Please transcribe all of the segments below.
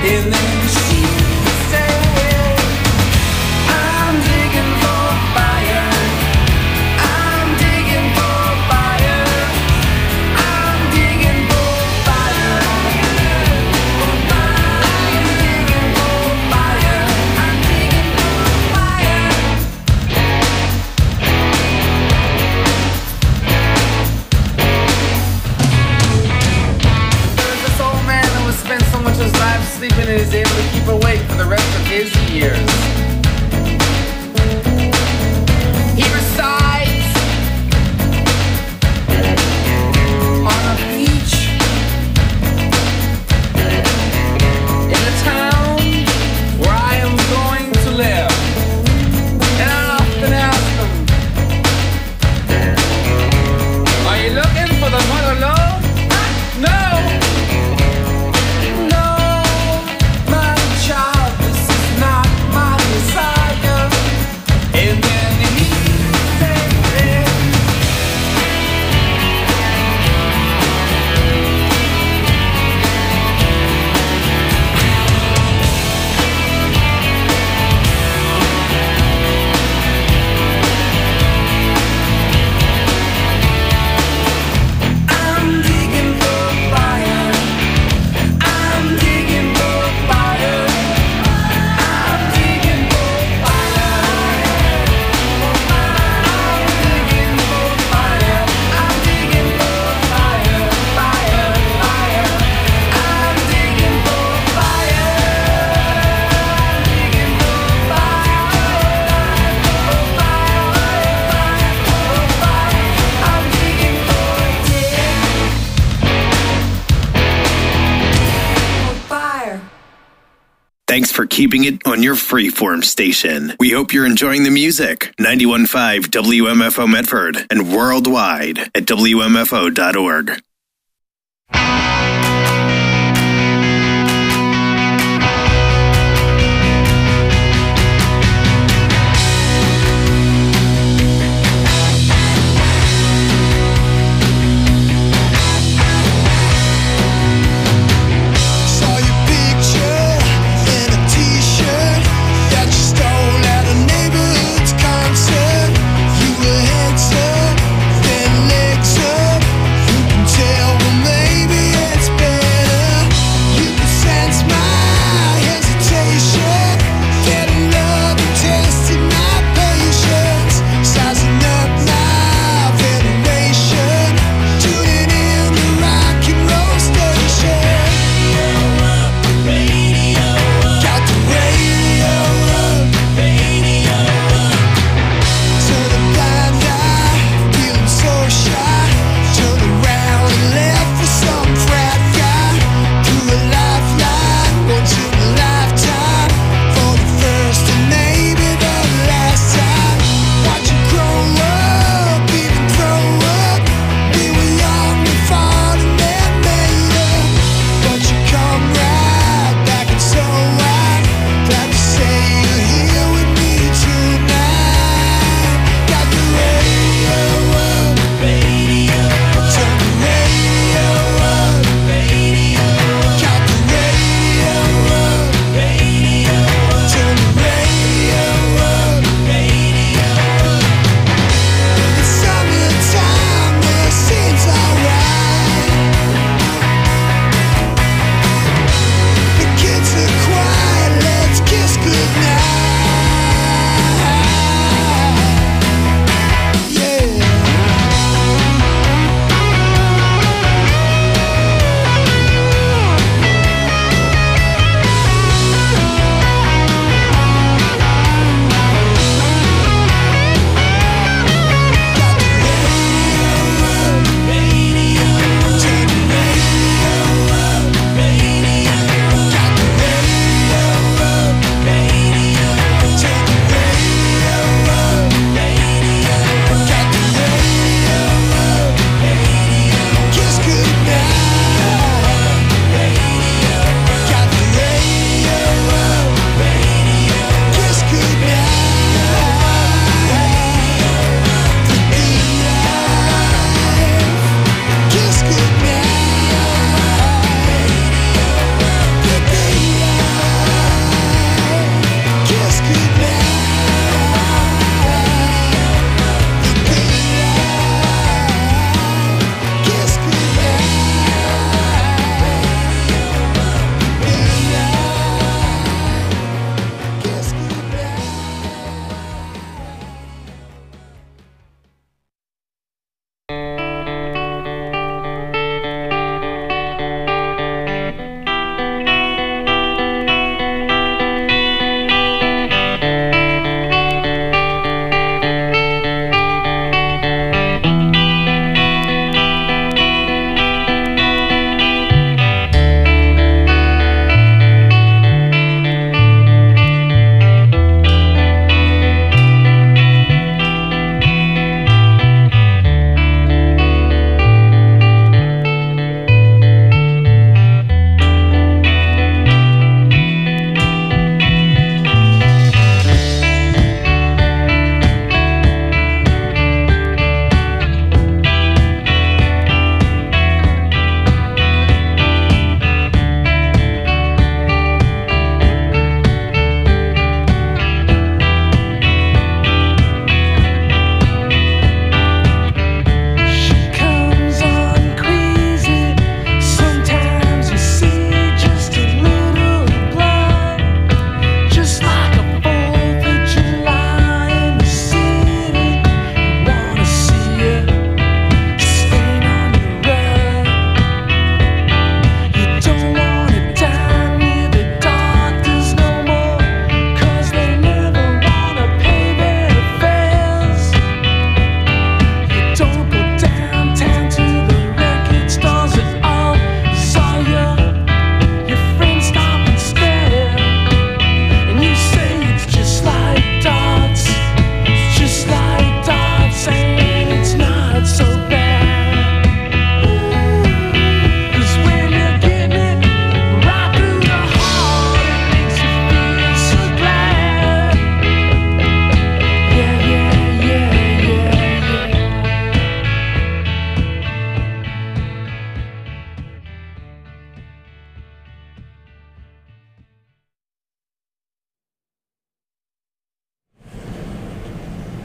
And then she said, I'm digging for fire. I'm digging for fire. I'm digging for fire. I'm digging for fire. I'm digging for fire. There's this old man who has spent so much of his life sleeping and is able to keep awake for the rest of his years. He resides on a beach in the town where I am going to live. And I often ask him, are you looking for the mother lode? No! No, my child, this is not my desire. And then he said, I'm digging for fire. I'm digging for fire. I'm digging for fire. I'm digging for fire. I'm digging for fire. Fire, fire. I'm digging for fire. Digging for fire. I'm digging for fire. Thanks for keeping it on your freeform station. We hope you're enjoying the music. 91.5 WMFO Medford and worldwide at WMFO.org. Saw your picture in a t-shirt that you stole at a neighborhood's concert. You were heads up, then legs up. You can tell, well, maybe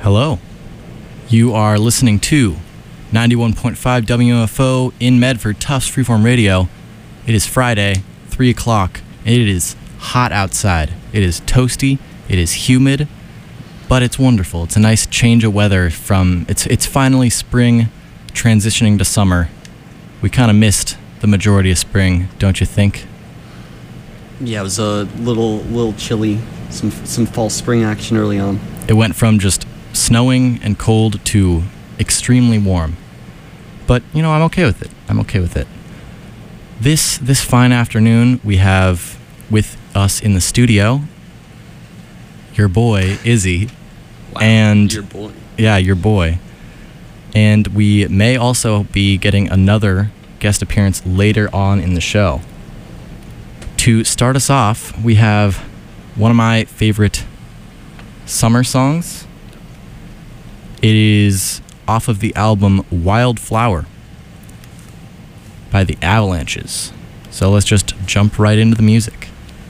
Hello. You are listening to 91.5 WMFO in Medford, Tufts Freeform Radio. It is Friday, 3 o'clock, and it is hot outside. It is toasty, it is humid, but it's wonderful. It's a nice change of weather from, it's finally spring transitioning to summer. We kind of missed the majority of spring, don't you think? Yeah, it was a little chilly. Some fall spring action early on. It went from just snowing and cold to extremely warm. But, you know, I'm okay with it. I'm okay with it. This fine afternoon, we have with us in the studio your boy, Izzy. Wow, and your boy. Yeah, your boy. And we may also be getting another guest appearance later on in the show. To start us off, we have one of my favorite summer songs. It is off of the album Wildflower by the Avalanches. So let's just jump right into the music.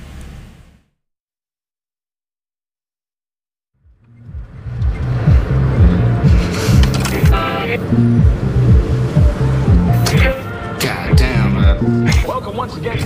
God damn, man. Welcome once again.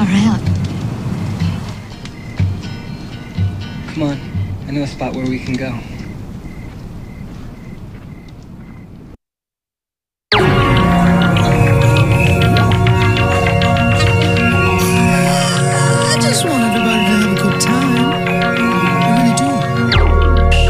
far out. Come on. I know a spot where we can go. I just want everybody to have a good time. I really do.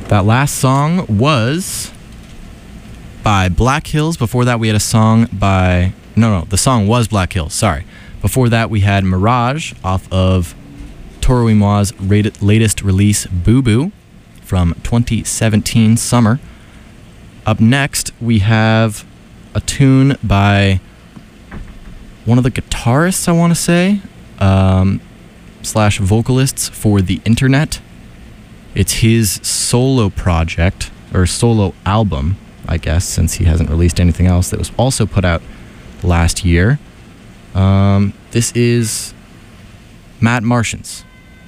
That last song was by Black Hills. Before that, we had a song by... No, the song was Black Hills, sorry. Before that, we had Mirage off of Toro y Moi's latest release, Boo Boo, from 2017 summer. Up next, we have a tune by one of the guitarists, I want to say, / vocalists for The Internet. It's his solo project, or solo album, I guess, since he hasn't released anything else, that was also put out last year. This is Mad Martians.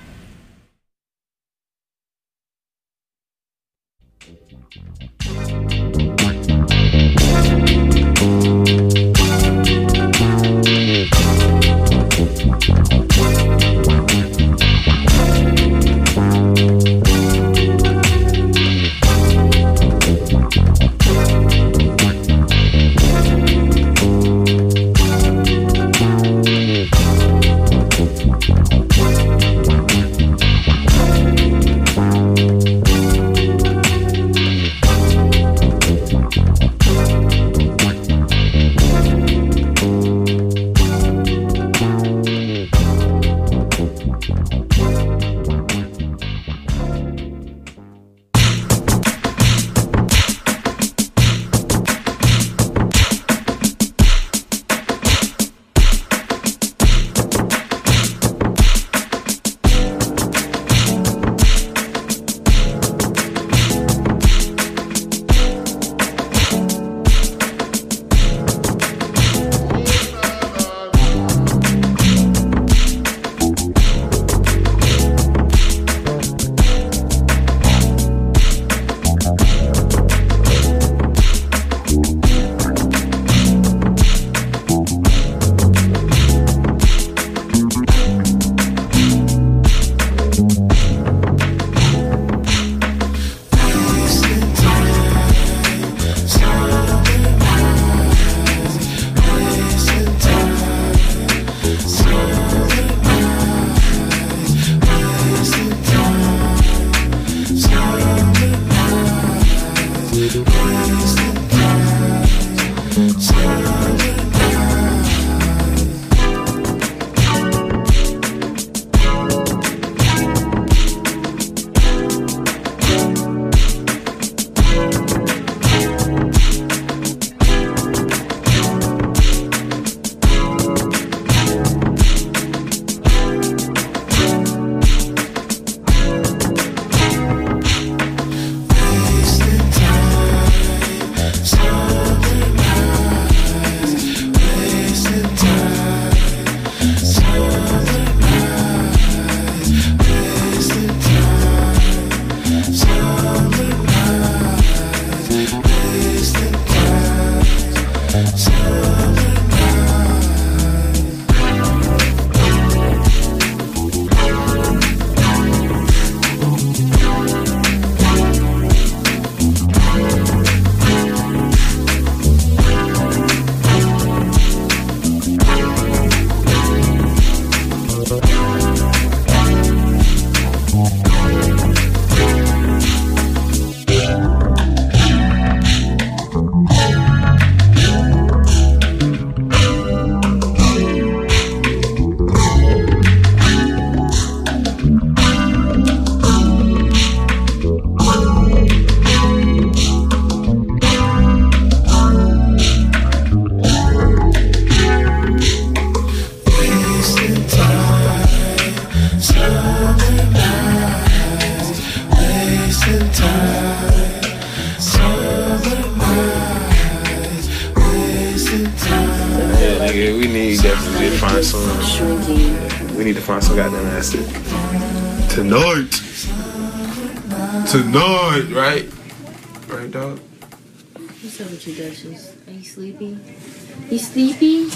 nigga, we need definitely to find some. We need to find some goddamn acid. Tonight, right? Right, dog? What's up with you, Duchess? Are you sleepy? You sleepy?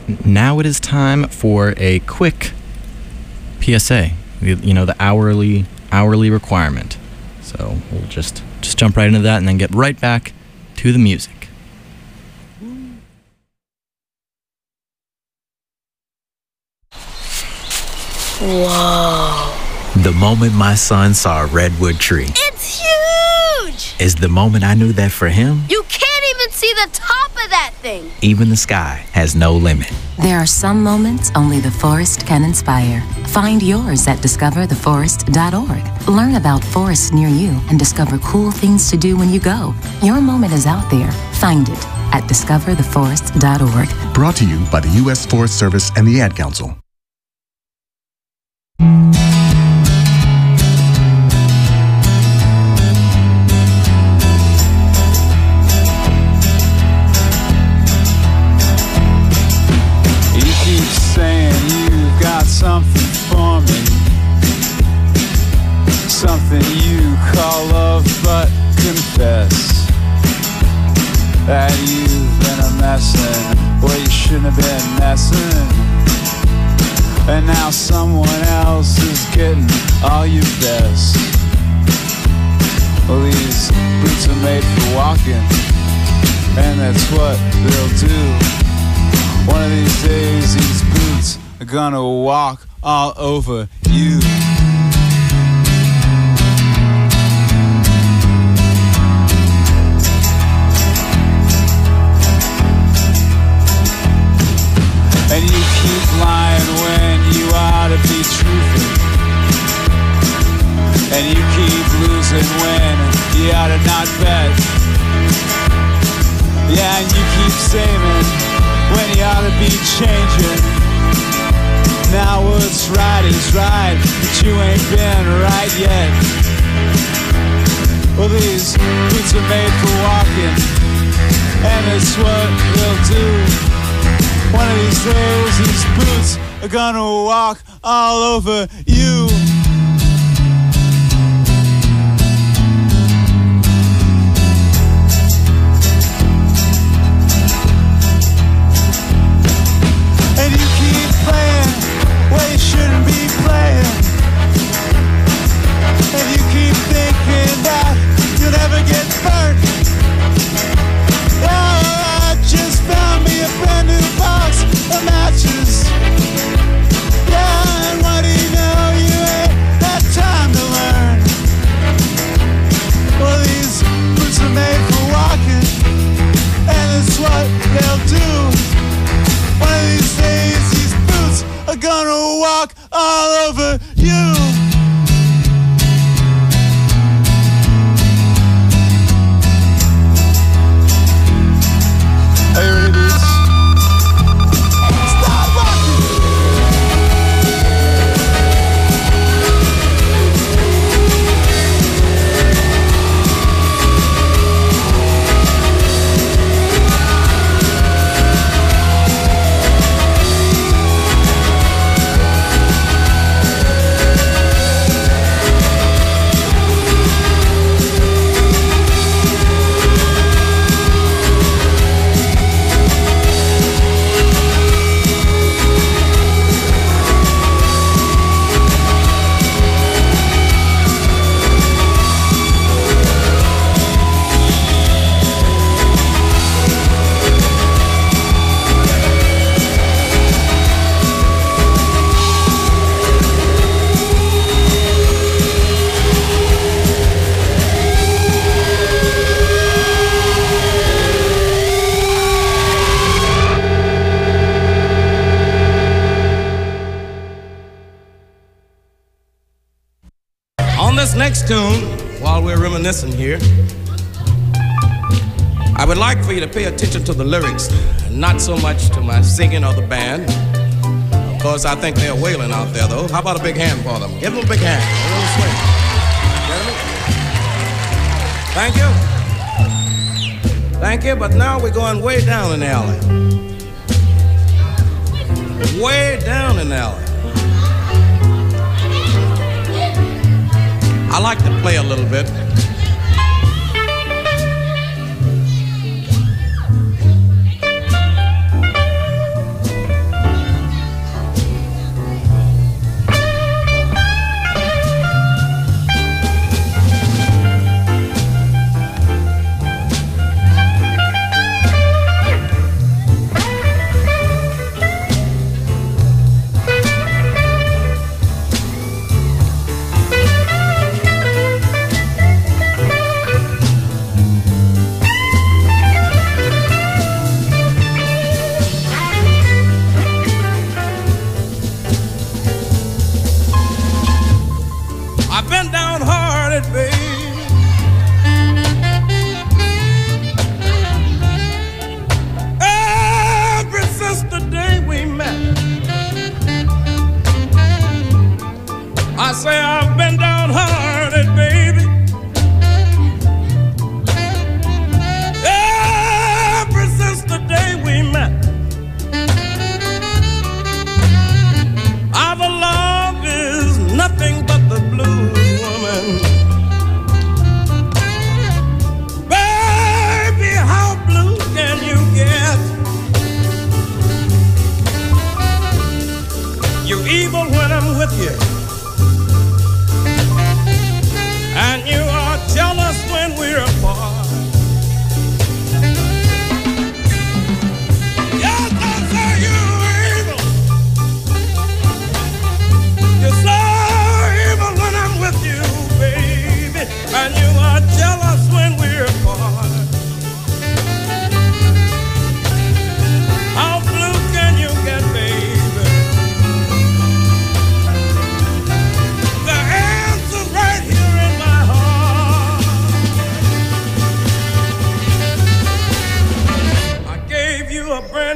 now it is time for a quick PSA. You know, the hourly requirement. So we'll just jump right into that and then get right back to the music. Whoa. The moment my son saw a redwood tree It's huge! is the moment I knew that for him, You can't even see the top of that thing. even the sky has no limit. There are some moments only the forest can inspire. Find yours at discovertheforest.org. Learn about forests near you and discover cool things to do when you go. Your moment is out there. Find it at discovertheforest.org. Brought to you by the U.S. Forest Service and the Ad Council. You keep saying you've got something for me, something you call love, but confess that you've been a messin' where you shouldn't have been messing, and now someone else is getting all your best. Well, these boots are made for walking, and that's what they'll do. One of these days, these boots are gonna walk all over you. And you keep lying when you ought to be truthful. And you keep losing when you ought to not bet. Yeah, and you keep saving when you ought to be changing. Now what's right is right, but you ain't been right yet. Well, these boots are made for walking, and it's what they'll do. One of these days, these boots are gonna walk all over you. And you keep playing where you shouldn't be playing. And you keep thinking that you'll never get burnt. Oh, I just found me a brand new box of matches. Yeah, and what do you know? You ain't had time to learn. Well, these boots are made for walking, and it's what they'll do. One of these days, these boots are gonna walk all over you. Are you ready, dudes? Stop walking! On this next tune, while we're reminiscing here, I would like for you to pay attention to the lyrics, not so much to my singing or the band. Of course, I think they're wailing out there, though. How about a big hand for them? Give them a big hand. Thank you. Thank you, but now we're going way down in the alley. Way down in the alley. I like to play a little bit.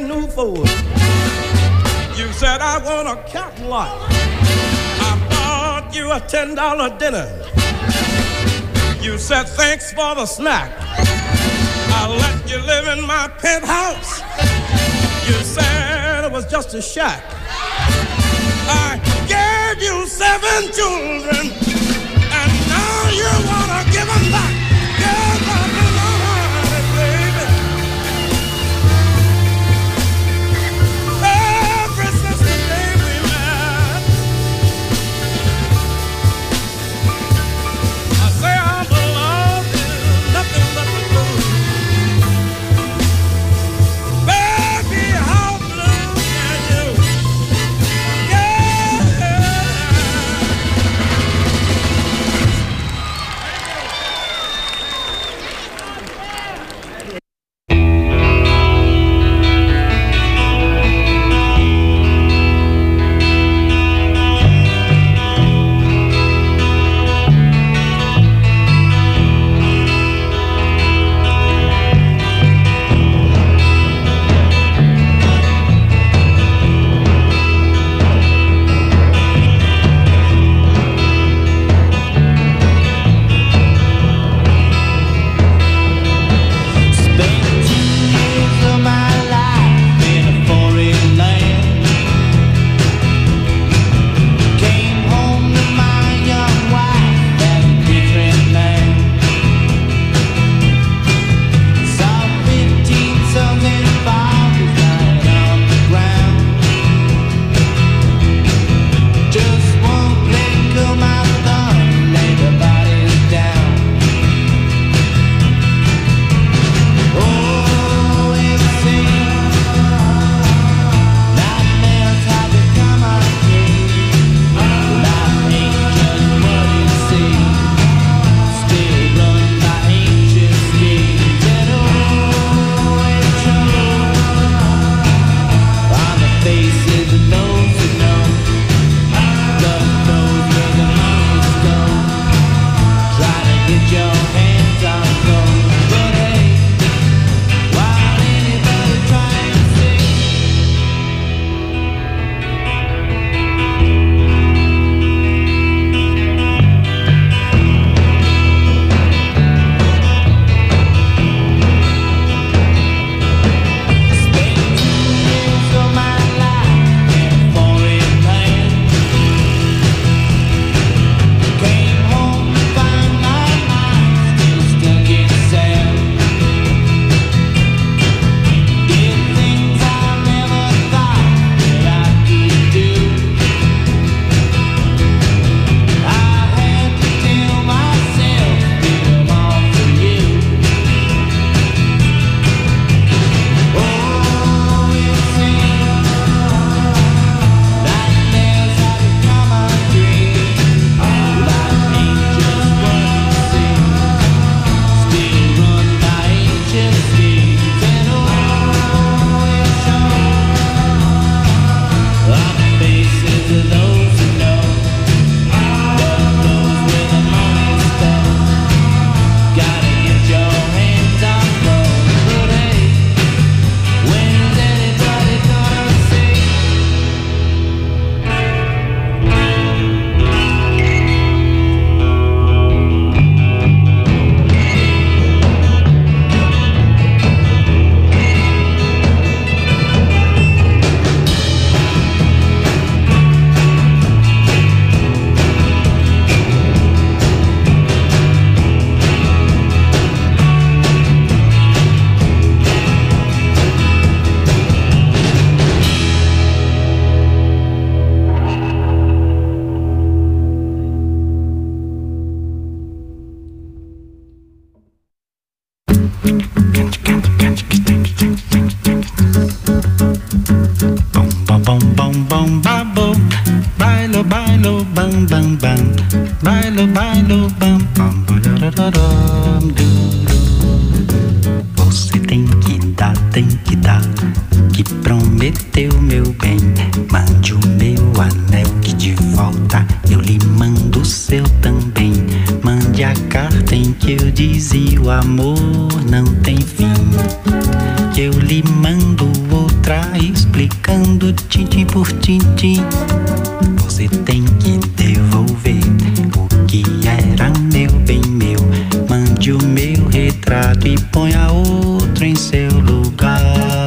brand new Ford. You said, I want a Cadillac. I bought you a $10 dinner. You said, thanks for the snack. I'll let you live in my penthouse. You said it was just a shack. I gave you 7 children, and now you wanna give them back. Give them money, baby. Ever since the day we met, I say I'm love is nothing but the truth. Baby, how blue can you get? bang bang bang, bailo bailo bam bam badadadam du. Você tem que dar, que prometeu meu bem. Mande o meu anel que de volta eu lhe mando o seu também. Mande a carta em que eu dizia o amor não tem fim. Que eu lhe mando outra explicando tintim por tintim. Você tem que devolver o que era meu, bem meu. Mande o meu retrato e ponha outro em seu lugar.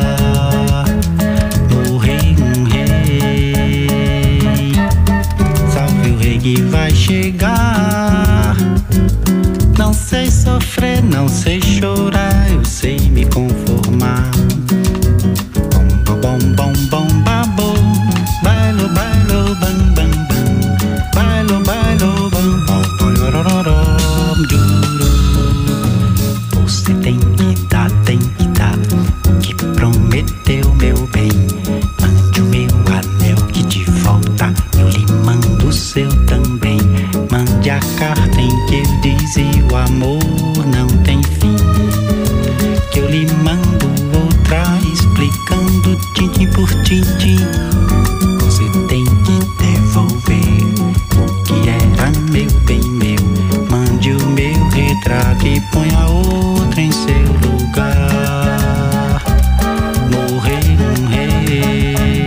Morrei um rei, salve o rei que vai chegar. Não sei sofrer, não sei chorar, eu sei me conformar. Bom, bom, bom, bom, babo. Bailo, bailo, bam, bam, bam. Bailo, bailo, bam, bam, bam, duro. Você tem que dar o que prometeu, meu bem. Mande o meu anel que de volta eu lhe mando o seu também. Mande a carta em que eu dizia o amor não tem fim. Que eu lhe mando outra explicando tintim por tintim. Você tem que devolver o que era meu, bem meu. Mande o meu retrato e ponha outro em seu lugar. Morrei um rei,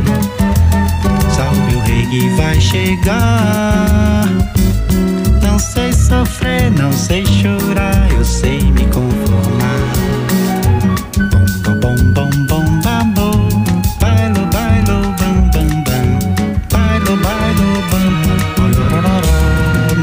salve o rei que vai chegar. Não sei sofrer, não sei chorar, eu sei me conformar. Bom, bom, bom, bom, babo. Bailo, bailo, bam, bam, bam. Bailo, bailo, bam, bam, bam.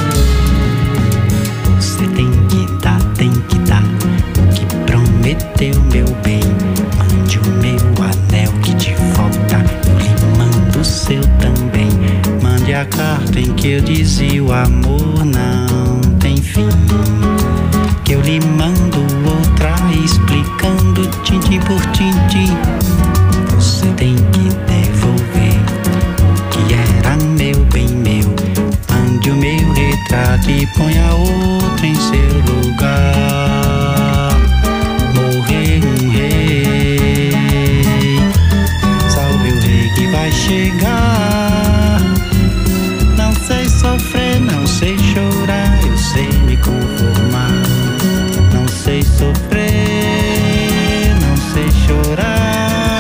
Você tem que dar o que prometeu, meu bem. Mande o meu anel que de volta eu lhe mando o seu também. Mande a carta em que eu dizia o amor não tem fim. Que eu lhe mando outra explicando tintim por tintim. Você tem que devolver o que era meu, bem meu. Mande o meu retrato e ponha outro em seu lugar. Morrei um rei, salve o rei que vai chegar. Não sei sofrer, não sei chorar, eu sei me conformar. Não sei sofrer, não sei chorar,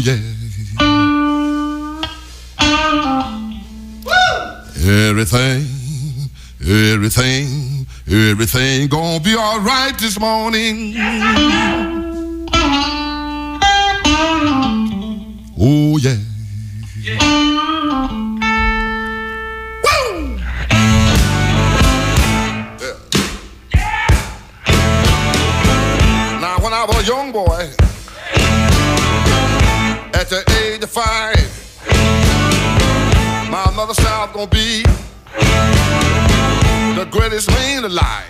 yeah. Everything gonna be all right this morning. Oh yeah. Woo! Yeah. Now when I was a young boy, at the age of 5, my mother said I was gonna be the greatest man alive.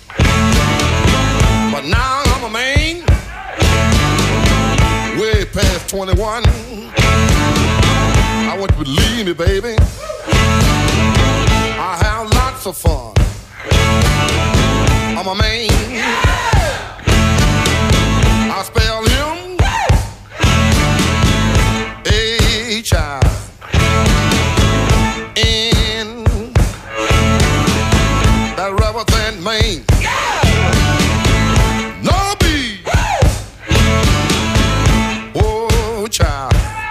But now I'm a man, way past 21. I want you to believe me, baby, I have lots of fun. I'm a man. I spell him H-I-N, that rubber than Maine. No B. Oh, child.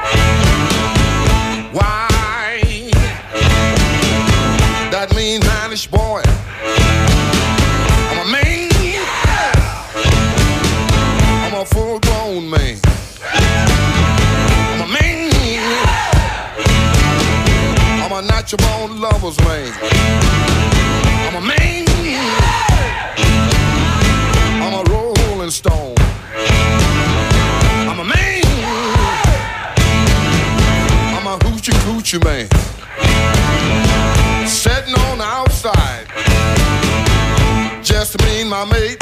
Why? That mean manish boy. I'm a man. I'm a full-grown man. I'm a man. I'm a natural-born lover's man. I'm a man. I'm a rolling stone. I'm a man. I'm a hoochie coochie man. Sitting on the outside, just me and my mate.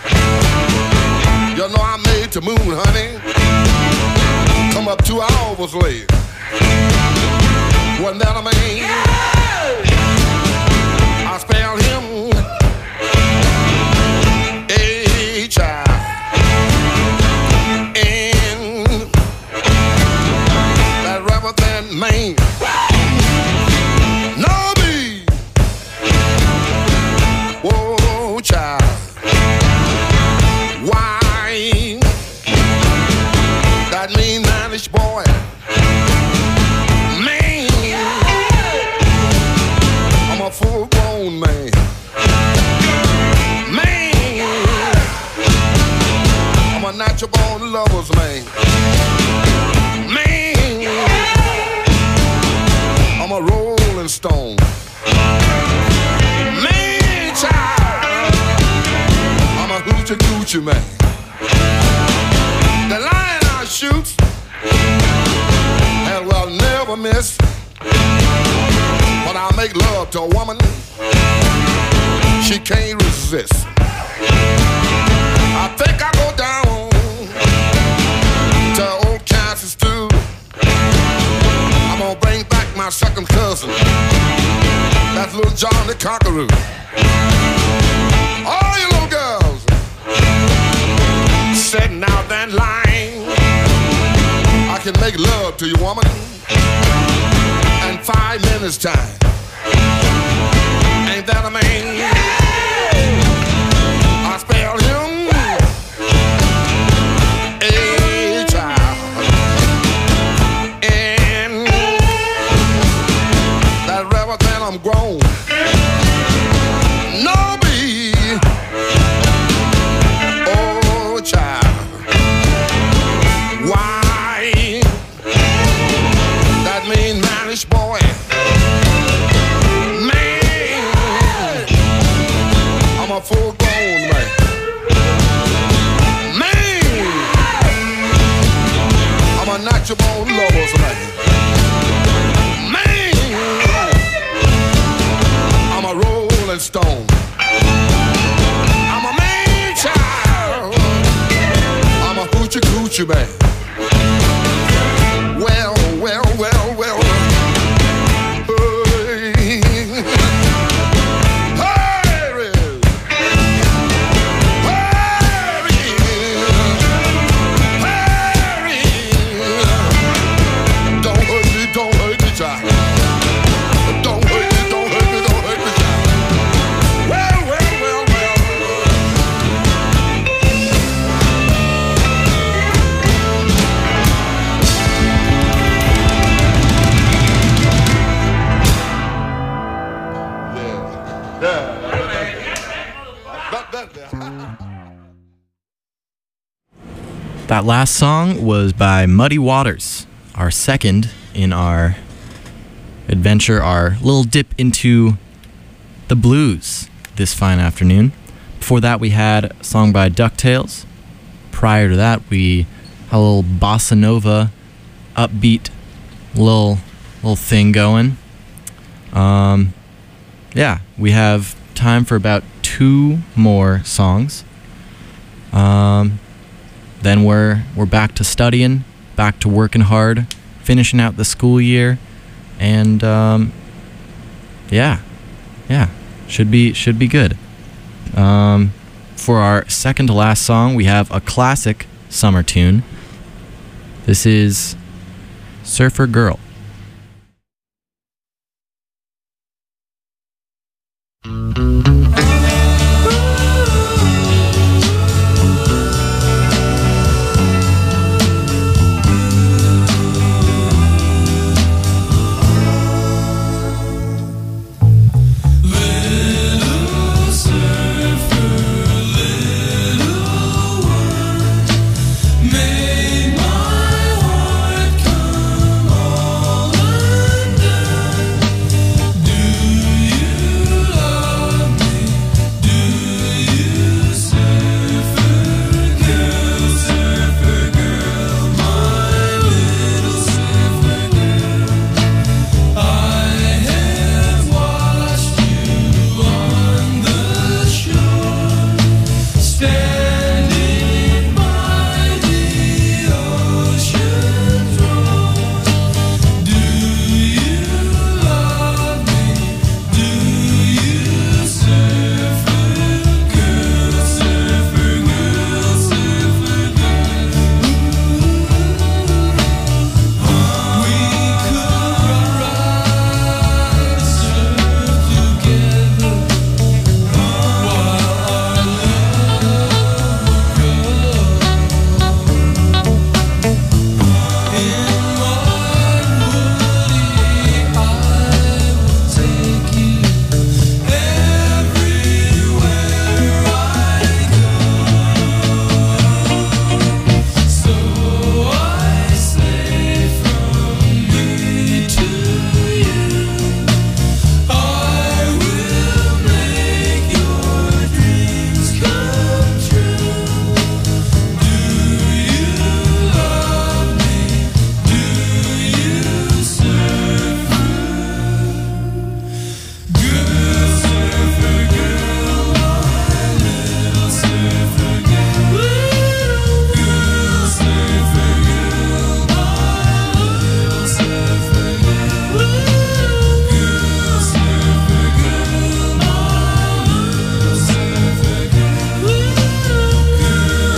You know I made the moon, honey. Come up 2 hours late. Wasn't that a man? I spell him H-I-N, that rubber than Maine. No B. Whoa, child. Why? That mean manish boy. Man, I'm a full-grown man. Man, I'm a natural-born lover's man. Man, I'm a rolling stone. Man, child, I'm a hoochie coochie man. The lion I shoot and will never miss. When I make love to a woman, she can't resist. I think I go down to old Kansas too. I'm gonna bring back my second cousin, that's little John the Conqueror. All you little girls sitting out that line, I can make love to you, woman, in 5 minutes time. Ain't that a man? I spell him H-I-N, that rubber than I'm grown. No B. Oh, child. Why? That mean manish boy. Man, I'm a full-grown man. Man, I'm a natural-born lover's man. Man, I'm a rolling stone. I'm a man child. I'm a hoochie coochie man. Well, well, well, well. That last song was by Muddy Waters, our second in our adventure, our little dip into the blues this fine afternoon. Before that, we had a song by DuckTales. Prior to that, we had a little bossa nova, upbeat little thing going. Yeah, we have time for about 2 more songs. Then we're back to studying, back to working hard, finishing out the school year, and yeah, should be good. For our second to last song, we have a classic summer tune. This is Surfer Girl.